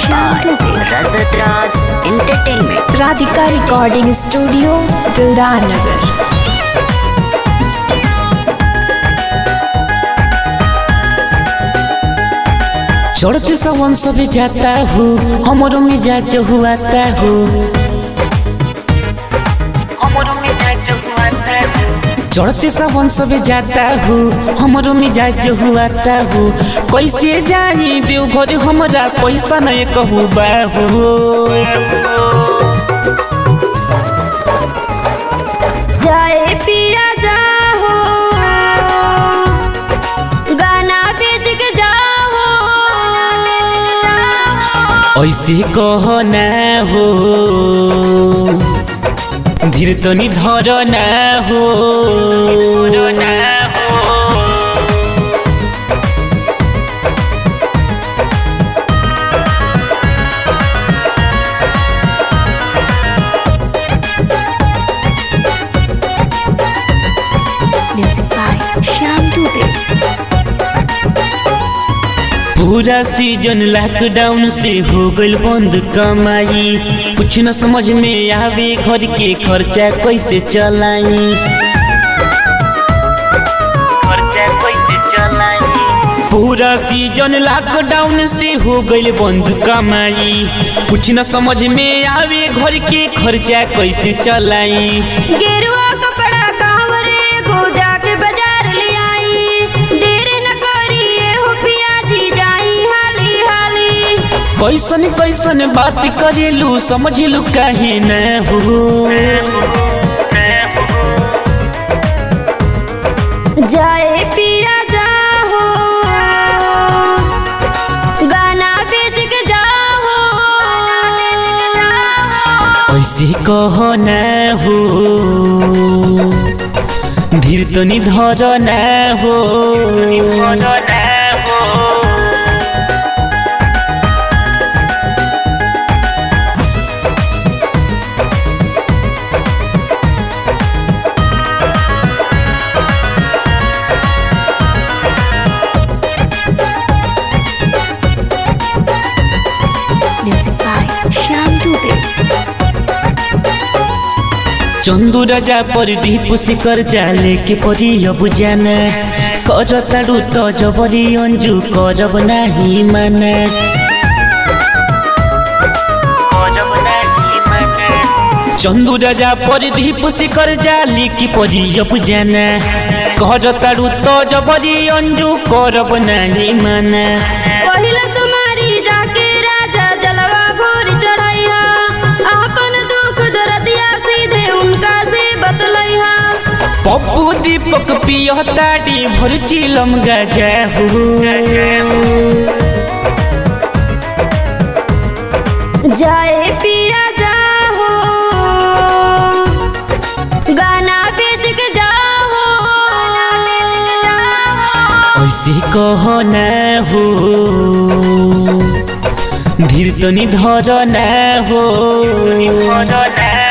रजत Raj entertainment. Radhika recording studio Dildar Nagar. चढ़ते सवन सब जाता हूँ हमारो मिजाज हुआता हूँ चढ़ते सवन सब जाता हूँ हमारो मिजाज हुआता हूँ कैसे जाई देवघर हमरा पैसा नहीं कहू बाबू जाए पिया जाओ गाना बेच के जाओ ऐसे कह ना हो धीर तनी धर ना हो पूरा सीजन लॉकडाउन से हो गइल बंद कमाई कुछ न समझ में आवे घर के खर्चा कैसे चलाई पूरा सीजन लॉकडाउन से हो गइल बंद कमाई कुछ न समझ में आवे घर के खर्चा कैसे चलाई गेरुआ कपड़ा कांवरे को जाके बाजार ले आई देर न करिए हो पियाजी जाई हाली हाली कैसन कैसन बात करेलू समझलू काहे न हो जाए पिया जाओ गाना बेच के जाओ ऐसे कह न हो धीर तनी धर न हो चंदू राजा पर दीप शिखर जाले के परी अब जाना कर ताड़ू तो जबरी अंजू करब नहीं माना चंदू राजा पर दीप शिखर जाली की परी अब जाना कर ताड़ू तो जबरी अंजू करब नहीं माना पहिला सुमारी जाके राजा जलवा भोर चढ़ैया अपन दुख दर्दिया सीधे उनका से बतलैया पप्पू दीपक पियताड़ी भर चिलम गजा जाए पिया जाओ गाना बेच के जाओ ऐसे कह न हो धीर तनी धर न हो